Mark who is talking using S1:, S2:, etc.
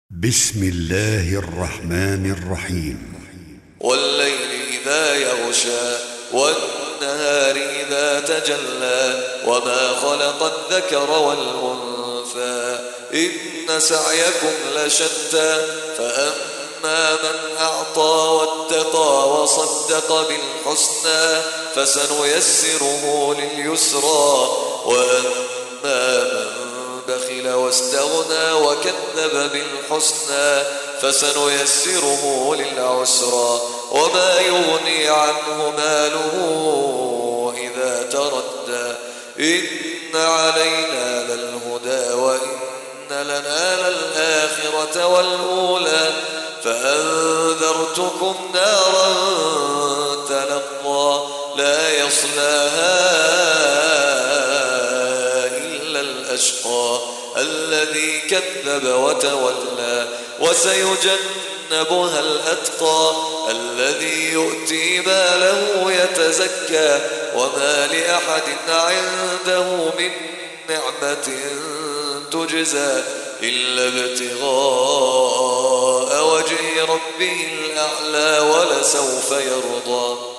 S1: بسم الله الرحمن الرحيم.
S2: والليل إذا يغشى والنهار إذا تجلى وما خلق الذكر والأنثى إن سعيكم لشتى فأما من أعطى واتقى وصدق بالحسنى فسنيسره لليسرى وأما من بخل واستغنى وكذب بالحسنى فسنيسره للعسرى وما يغني عنه ماله إذا تردى إن علينا للهدى وإن لنا للآخرة والأولى فأنذرتكم نارا تلظى لا يصلاها إلا الأشقى الذي كذب وتولى وسيجنبها الأتقى الذي يؤتي ماله يتزكى وما لأحد عنده من نعمة تجزى إلا ابتغاء وجه ربه الأعلى ولسوف يرضى.